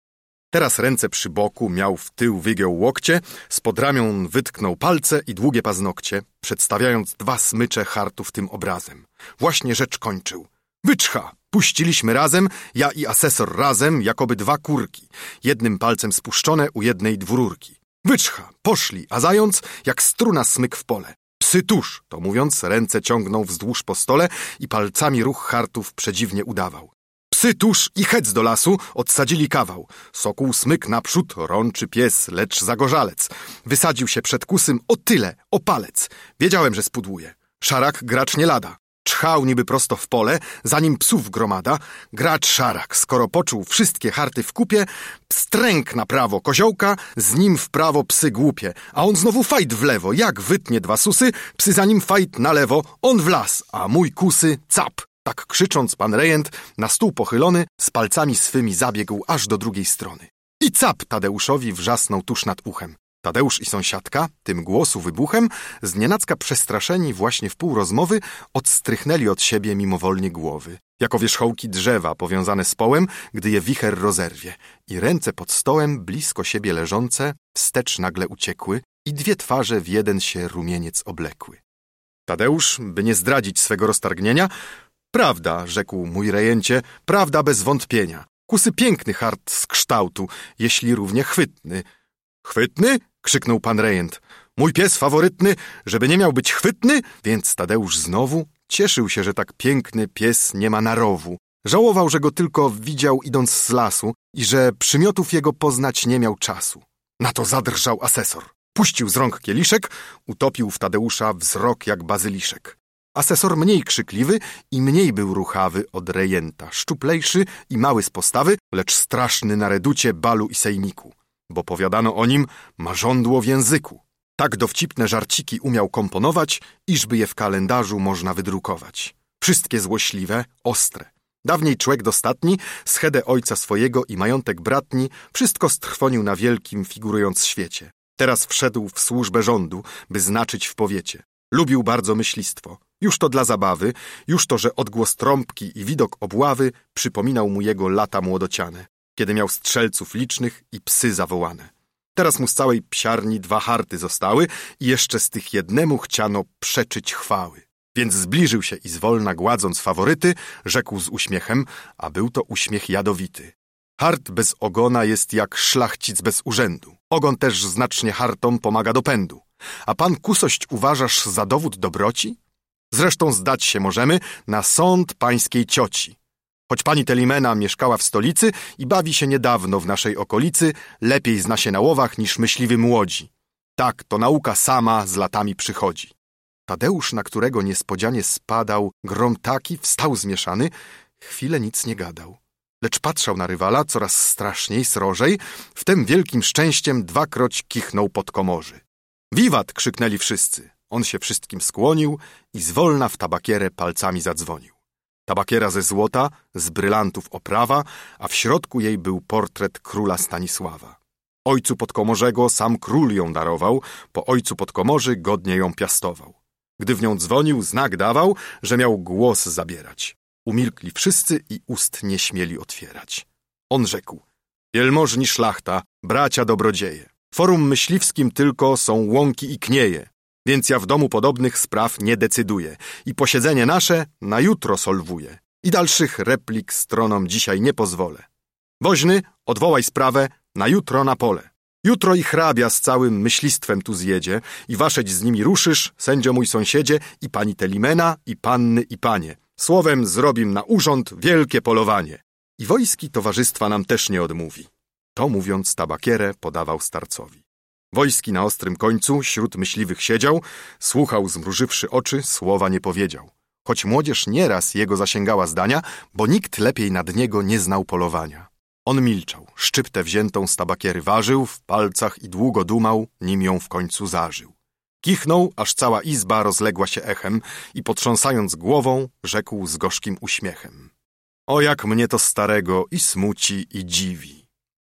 Teraz ręce przy boku, miał w tył wygiął łokcie, spod ramion wytknął palce i długie paznokcie, przedstawiając 2 smycze hartów tym obrazem. Właśnie rzecz kończył. Wyczcha! Puściliśmy razem, ja i asesor razem, jakoby 2 kurki, jednym palcem spuszczone u jednej dwururki. Wyczcha! Poszli, a zając jak struna smyk w pole. Psy tuż! To mówiąc, ręce ciągnął wzdłuż po stole i palcami ruch hartów przedziwnie udawał. Psy tuż i hec do lasu, odsadzili kawał. Sokół smyk naprzód, rączy pies, lecz zagorzalec. Wysadził się przed kusym o tyle, o palec. Wiedziałem, że spudłuje. Szarak gracz nie lada. Czchał niby prosto w pole, zanim psów gromada. Gracz szarak, skoro poczuł wszystkie harty w kupie, pstręk na prawo koziołka, z nim w prawo psy głupie. A on znowu fajt w lewo, jak wytnie 2 susy, psy za nim fajt na lewo, on w las, a mój kusy cap. Tak krzycząc pan rejent, na stół pochylony, z palcami swymi zabiegł aż do drugiej strony. I cap Tadeuszowi wrzasnął tuż nad uchem. Tadeusz i sąsiadka, tym głosu wybuchem, znienacka przestraszeni właśnie w pół rozmowy, odstrychnęli od siebie mimowolnie głowy, jako wierzchołki drzewa powiązane z połem, gdy je wicher rozerwie. I ręce pod stołem, blisko siebie leżące, wstecz nagle uciekły i 2 twarze w jeden się rumieniec oblekły. Tadeusz, by nie zdradzić swego roztargnienia, prawda, rzekł mój rejencie, prawda bez wątpienia. Kusy piękny hart z kształtu, jeśli równie chwytny. Chwytny? Krzyknął pan rejent. Mój pies faworytny, żeby nie miał być chwytny? Więc Tadeusz znowu cieszył się, że tak piękny pies nie ma narowu. Żałował, że go tylko widział idąc z lasu i że przymiotów jego poznać nie miał czasu. Na to zadrżał asesor. Puścił z rąk kieliszek, utopił w Tadeusza wzrok jak bazyliszek. Asesor mniej krzykliwy i mniej był ruchawy od rejenta, szczuplejszy i mały z postawy, lecz straszny na reducie, balu i sejmiku, bo powiadano o nim ma żądło w języku. Tak dowcipne żarciki umiał komponować, iżby je w kalendarzu można wydrukować. Wszystkie złośliwe, ostre. Dawniej człek dostatni, schedę ojca swojego i majątek bratni, wszystko strwonił na wielkim, figurując świecie. Teraz wszedł w służbę rządu, by znaczyć w powiecie. Lubił bardzo myślistwo. Już to dla zabawy, już to, że odgłos trąbki i widok obławy przypominał mu jego lata młodociane, kiedy miał strzelców licznych i psy zawołane. Teraz mu z całej psiarni 2 harty zostały i jeszcze z tych jednemu chciano przeczyć chwały. Więc zbliżył się i zwolna gładząc faworyty, rzekł z uśmiechem, a był to uśmiech jadowity. Hart bez ogona jest jak szlachcic bez urzędu. Ogon też znacznie hartom pomaga do pędu. A pan kusość uważasz za dowód dobroci? Zresztą zdać się możemy na sąd pańskiej cioci. Choć pani Telimena mieszkała w stolicy i bawi się niedawno w naszej okolicy, lepiej zna się na łowach niż myśliwy młodzi. Tak, to nauka sama z latami przychodzi. Tadeusz, na którego niespodzianie spadał grom taki, wstał zmieszany, chwilę nic nie gadał. Lecz patrzał na rywala coraz straszniej, srożej, wtem wielkim szczęściem 2-kroć kichnął pod komorzy. Wiwat! Krzyknęli wszyscy. On się wszystkim skłonił i zwolna w tabakierę palcami zadzwonił. Tabakiera ze złota, z brylantów oprawa, a w środku jej był portret króla Stanisława. Ojcu Podkomorzego sam król ją darował, po ojcu Podkomorzy godnie ją piastował. Gdy w nią dzwonił, znak dawał, że miał głos zabierać. Umilkli wszyscy i ust nie śmieli otwierać. On rzekł: wielmożni szlachta, bracia dobrodzieje, forum myśliwskim tylko są łąki i knieje, więc ja w domu podobnych spraw nie decyduję i posiedzenie nasze na jutro solwuję i dalszych replik stronom dzisiaj nie pozwolę. Woźny, odwołaj sprawę na jutro na pole. Jutro i hrabia z całym myślistwem tu zjedzie i waszeć z nimi ruszysz, sędzio mój sąsiedzie, i pani Telimena, i panny, i panie. Słowem zrobim na urząd wielkie polowanie. I wojski towarzystwa nam też nie odmówi. To mówiąc tabakierę podawał starcowi. Wojski na ostrym końcu śród myśliwych siedział, słuchał zmrużywszy oczy, słowa nie powiedział. Choć młodzież nieraz jego zasięgała zdania, bo nikt lepiej nad niego nie znał polowania. On milczał, szczyptę wziętą z tabakiery ważył w palcach i długo dumał, nim ją w końcu zażył. Kichnął, aż cała izba rozległa się echem i potrząsając głową, rzekł z gorzkim uśmiechem: o, jak mnie to starego i smuci, i dziwi.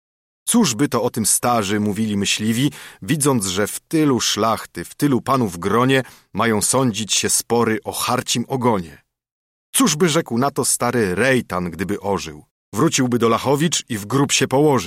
Cóż by to o tym starzy mówili myśliwi, widząc, że w tylu szlachty, w tylu panów w gronie mają sądzić się spory o harcim ogonie. Cóż by rzekł na to stary Rejtan, gdyby ożył? Wróciłby do Lachowicz i w grób się położył.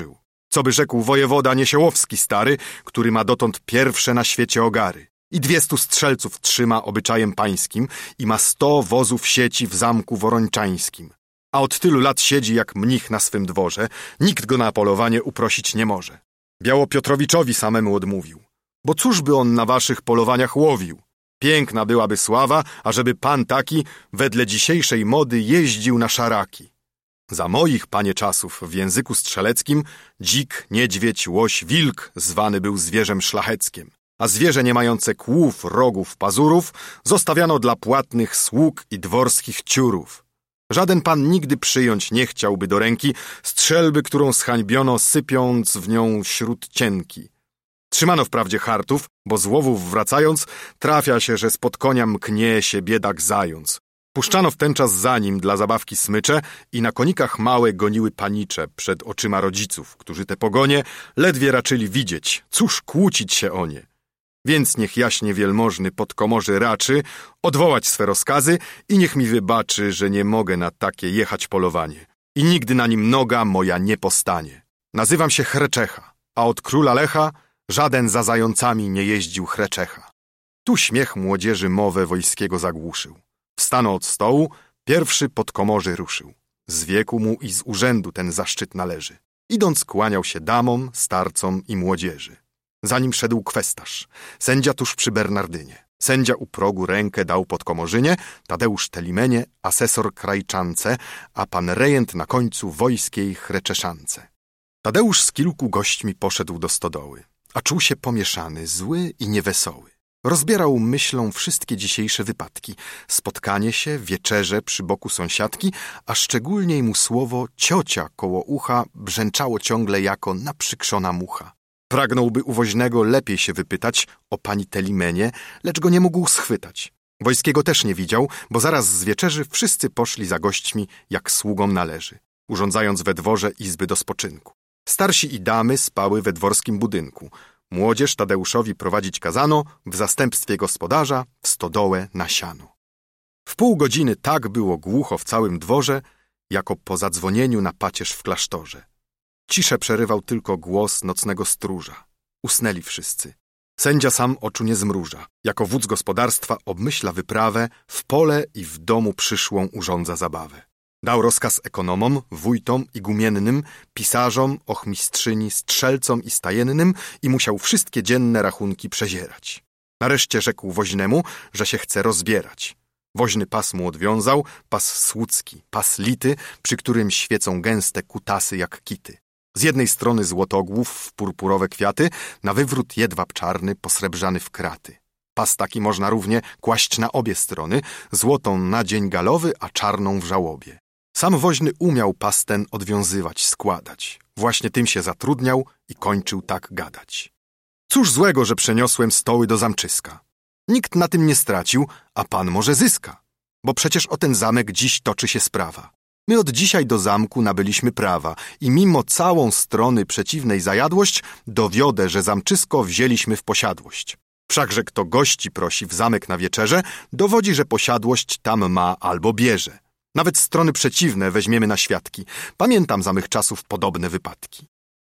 Co by rzekł wojewoda Niesiełowski stary, który ma dotąd pierwsze na świecie ogary i 200 strzelców trzyma obyczajem pańskim i ma 100 wozów sieci w zamku worończańskim. A od tylu lat siedzi jak mnich na swym dworze, nikt go na polowanie uprosić nie może. Białopiotrowiczowi samemu odmówił, bo cóż by on na waszych polowaniach łowił? Piękna byłaby sława, ażeby pan taki wedle dzisiejszej mody jeździł na szaraki. Za moich, panie czasów, w języku strzeleckim dzik, niedźwiedź, łoś, wilk zwany był zwierzem szlacheckiem, a zwierzę nie mające kłów, rogów, pazurów zostawiano dla płatnych sług i dworskich ciurów. Żaden pan nigdy przyjąć nie chciałby do ręki strzelby, którą zhańbiono, sypiąc w nią śród cienki. Trzymano wprawdzie chartów, bo z łowów wracając trafia się, że spod konia mknie się biedak zając. Puszczano w ten czas za nim dla zabawki smycze i na konikach małe goniły panicze przed oczyma rodziców, którzy te pogonie ledwie raczyli widzieć. Cóż kłócić się o nie? Więc niech jaśnie wielmożny podkomorzy raczy odwołać swe rozkazy i niech mi wybaczy, że nie mogę na takie jechać polowanie. I nigdy na nim noga moja nie postanie. Nazywam się Chreczecha, a od króla Lecha żaden za zającami nie jeździł Chreczecha. Tu śmiech młodzieży mowę wojskiego zagłuszył. Wstano od stołu, pierwszy podkomorzy ruszył. Z wieku mu i z urzędu ten zaszczyt należy. Idąc kłaniał się damom, starcom i młodzieży. Za nim szedł kwestarz, sędzia tuż przy Bernardynie. Sędzia u progu rękę dał podkomorzynie, Tadeusz Telimenie, asesor Krajczance, a pan rejent na końcu wojskiej Chreczeschance. Tadeusz z kilku gośćmi poszedł do stodoły, a czuł się pomieszany, zły i niewesoły. Rozbierał myślą wszystkie dzisiejsze wypadki, spotkanie się, wieczerze przy boku sąsiadki, a szczególniej mu słowo ciocia koło ucha brzęczało ciągle jako naprzykrzona mucha. Pragnąłby u woźnego lepiej się wypytać o pani Telimenie, lecz go nie mógł schwytać. Wojskiego też nie widział, bo zaraz z wieczerzy wszyscy poszli za gośćmi, jak sługom należy, urządzając we dworze izby do spoczynku. Starsi i damy spały we dworskim budynku. Młodzież Tadeuszowi prowadzić kazano w zastępstwie gospodarza w stodołę na siano. W pół godziny tak było głucho w całym dworze, jako po zadzwonieniu na pacierz w klasztorze. Ciszę przerywał tylko głos nocnego stróża. Usnęli wszyscy. Sędzia sam oczu nie zmruża. Jako wódz gospodarstwa obmyśla wyprawę, w pole i w domu przyszłą urządza zabawę. Dał rozkaz ekonomom, wójtom, igumiennym, pisarzom, ochmistrzyni, strzelcom i stajennym i musiał wszystkie dzienne rachunki przezierać. Nareszcie rzekł woźnemu, że się chce rozbierać. Woźny pas mu odwiązał, pas słucki, pas lity, przy którym świecą gęste kutasy jak kity. Z jednej strony złotogłów w purpurowe kwiaty, na wywrót jedwab czarny, posrebrzany w kraty. Pas taki można równie kłaść na obie strony, złotą na dzień galowy, a czarną w żałobie. Sam woźny umiał pas ten odwiązywać, składać. Właśnie tym się zatrudniał i kończył tak gadać. Cóż złego, że przeniosłem stoły do zamczyska. Nikt na tym nie stracił, a pan może zyska. Bo przecież o ten zamek dziś toczy się sprawa. My od dzisiaj do zamku nabyliśmy prawa i mimo całą strony przeciwnej zajadłość dowiodę, że zamczysko wzięliśmy w posiadłość. Wszakże kto gości prosi w zamek na wieczerze, dowodzi, że posiadłość tam ma albo bierze. Nawet strony przeciwne weźmiemy na świadki. Pamiętam za mych czasów podobne wypadki.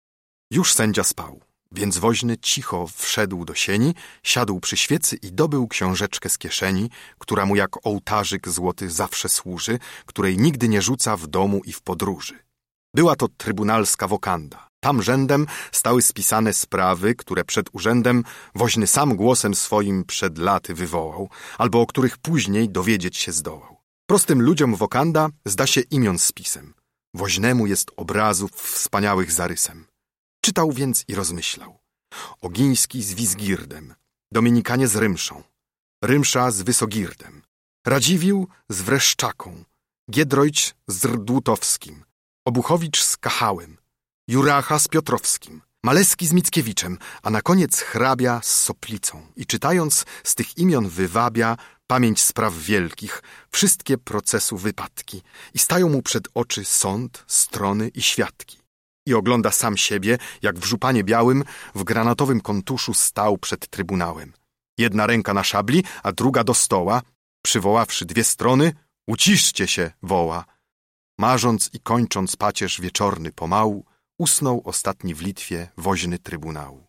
Już sędzia spał, więc woźny cicho wszedł do sieni, siadł przy świecy i dobył książeczkę z kieszeni, która mu jak ołtarzyk złoty zawsze służy, której nigdy nie rzuca w domu i w podróży. Była to trybunalska wokanda. Tam rzędem stały spisane sprawy, które przed urzędem woźny sam głosem swoim przed laty wywołał, albo o których później dowiedzieć się zdołał. Prostym ludziom wokanda zda się imion spisem. Woźnemu jest obrazów wspaniałych zarysem. Czytał więc i rozmyślał. Ogiński z Wizgirdem, Dominikanie z Rymszą, Rymsza z Wysogirdem, Radziwiłł z Wreszczaką, Giedroyć z Rdłutowskim, Obuchowicz z Kachałem, Juracha z Piotrowskim, Maleski z Mickiewiczem, a na koniec hrabia z Soplicą. I czytając z tych imion wywabia pamięć spraw wielkich, wszystkie procesu wypadki i stają mu przed oczy sąd, strony i świadki. I ogląda sam siebie, jak w żupanie białym w granatowym kontuszu stał przed trybunałem. Jedna ręka na szabli, a druga do stoła, przywoławszy dwie strony, uciszcie się, woła. Marząc i kończąc pacierz wieczorny pomału, usnął ostatni w Litwie woźny trybunału.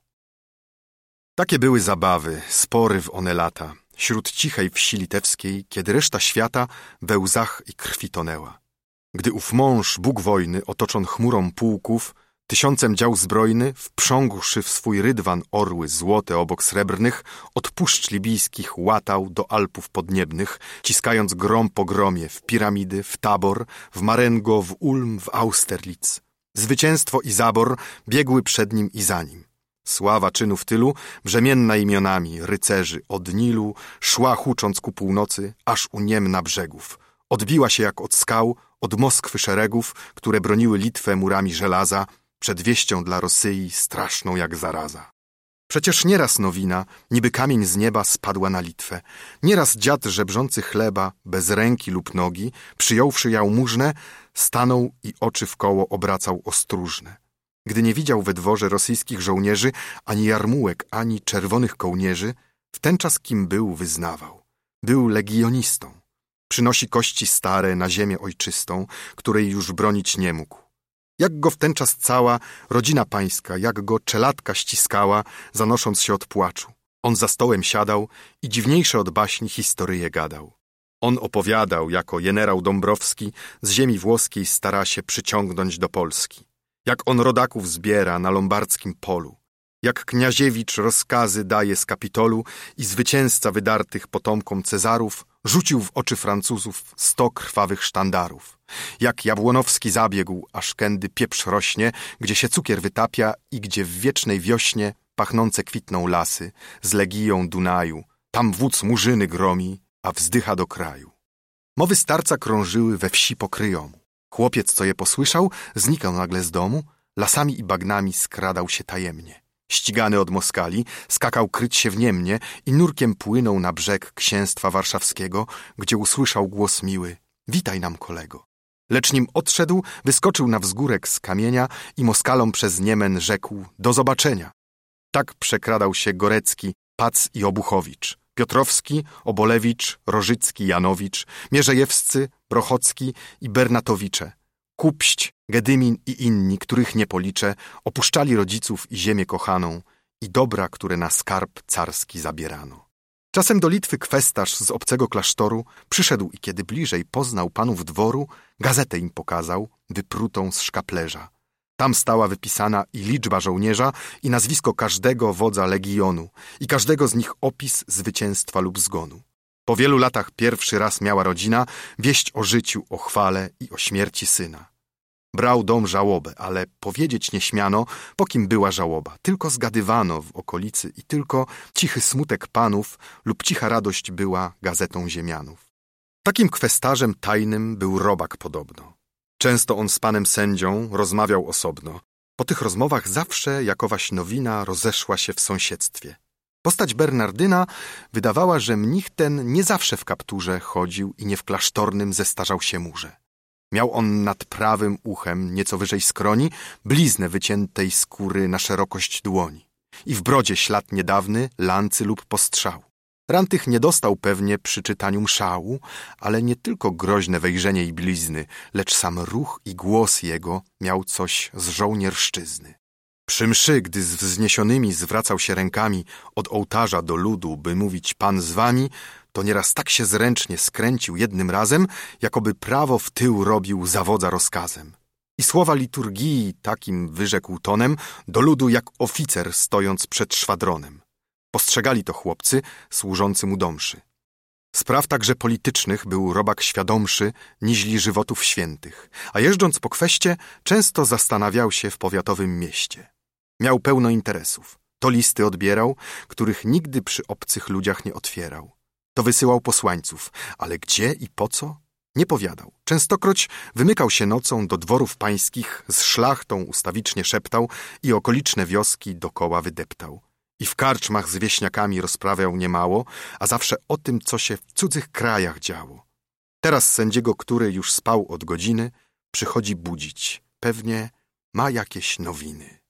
Takie były zabawy, spory w one lata, śród cichej wsi litewskiej, kiedy reszta świata we łzach i krwi tonęła. Gdy ów mąż, Bóg wojny, otoczon chmurą pułków, tysiącem dział zbrojny, wprzągłszy w swój rydwan orły złote obok srebrnych, od puszcz libijskich łatał do Alpów podniebnych, ciskając grom po gromie w piramidy, w Tabor, w Marengo, w Ulm, w Austerlitz. Zwycięstwo i zabor biegły przed nim i za nim. Sława czynów tylu, brzemienna imionami rycerzy od Nilu, szła hucząc ku północy, aż u Niemna brzegów. Odbiła się jak od skał, od Moskwy szeregów, które broniły Litwę murami żelaza, przed wieścią dla Rosyi straszną jak zaraza. Przecież nieraz nowina, niby kamień z nieba, spadła na Litwę. Nieraz dziad żebrzący chleba, bez ręki lub nogi, przyjąwszy jałmużnę, stanął i oczy wkoło obracał ostróżne. Gdy nie widział we dworze rosyjskich żołnierzy, ani jarmułek, ani czerwonych kołnierzy, w ten czas kim był, wyznawał. Był legionistą. Przynosi kości stare na ziemię ojczystą, której już bronić nie mógł. Jak go w ten czas cała rodzina pańska, jak go czelatka ściskała, zanosząc się od płaczu. On za stołem siadał i dziwniejsze od baśni historyje gadał. On opowiadał, jako jenerał Dąbrowski z ziemi włoskiej stara się przyciągnąć do Polski. Jak on rodaków zbiera na lombardzkim polu. Jak Kniaziewicz rozkazy daje z Kapitolu i zwycięzca wydartych potomkom Cezarów rzucił w oczy Francuzów 100 krwawych sztandarów. Jak Jabłonowski zabiegł, aż kędy pieprz rośnie, gdzie się cukier wytapia i gdzie w wiecznej wiośnie pachnące kwitną lasy z legiją Dunaju. Tam wódz murzyny gromi, a wzdycha do kraju. Mowy starca krążyły we wsi pokryjomu. Chłopiec, co je posłyszał, znikał nagle z domu, lasami i bagnami skradał się tajemnie. Ścigany od Moskali, skakał kryć się w Niemnie i nurkiem płynął na brzeg księstwa warszawskiego, gdzie usłyszał głos miły: witaj nam, kolego. Lecz nim odszedł, wyskoczył na wzgórek z kamienia i Moskalom przez Niemen rzekł: do zobaczenia. Tak przekradał się Gorecki, Pac i Obuchowicz, Piotrowski, Obolewicz, Rożycki, Janowicz, Mierzejewscy, Brochocki i Bernatowicze. Kupść, Gedymin i inni, których nie policzę, opuszczali rodziców i ziemię kochaną i dobra, które na skarb carski zabierano. Czasem do Litwy kwestarz z obcego klasztoru przyszedł i kiedy bliżej poznał panów dworu, gazetę im pokazał, wyprutą z szkaplerza. Tam stała wypisana i liczba żołnierza, i nazwisko każdego wodza legionu, i każdego z nich opis zwycięstwa lub zgonu. Po wielu latach pierwszy raz miała rodzina wieść o życiu, o chwale i o śmierci syna. Brał dom żałobę, ale powiedzieć nie śmiano, po kim była żałoba. Tylko zgadywano w okolicy i tylko cichy smutek panów lub cicha radość była gazetą ziemianów. Takim kwestarzem tajnym był robak podobno. Często on z panem sędzią rozmawiał osobno. Po tych rozmowach zawsze jakowaś nowina rozeszła się w sąsiedztwie. Postać Bernardyna wydawała, że mnich ten nie zawsze w kapturze chodził i nie w klasztornym zestarzał się murze. Miał on nad prawym uchem, nieco wyżej skroni, bliznę wyciętej skóry na szerokość dłoni. I w brodzie ślad niedawny, lancy lub postrzału. Ran tych nie dostał pewnie przy czytaniu mszału, ale nie tylko groźne wejrzenie i blizny, lecz sam ruch i głos jego miał coś z żołnierszczyzny. Przy mszy, gdy z wzniesionymi zwracał się rękami od ołtarza do ludu, by mówić Pan z wami, to nieraz tak się zręcznie skręcił jednym razem, jakoby prawo w tył robił za wodza rozkazem. I słowa liturgii takim wyrzekł tonem do ludu jak oficer stojąc przed szwadronem. Postrzegali to chłopcy służący mu do mszy. Spraw także politycznych był robak świadomszy niźli żywotów świętych, a jeżdżąc po kweście często zastanawiał się w powiatowym mieście. Miał pełno interesów. To listy odbierał, których nigdy przy obcych ludziach nie otwierał. To wysyłał posłańców, ale gdzie i po co? Nie powiadał. Częstokroć wymykał się nocą do dworów pańskich, z szlachtą ustawicznie szeptał i okoliczne wioski dokoła wydeptał. I w karczmach z wieśniakami rozprawiał niemało, a zawsze o tym, co się w cudzych krajach działo. Teraz sędziego, który już spał od godziny, przychodzi budzić. Pewnie ma jakieś nowiny.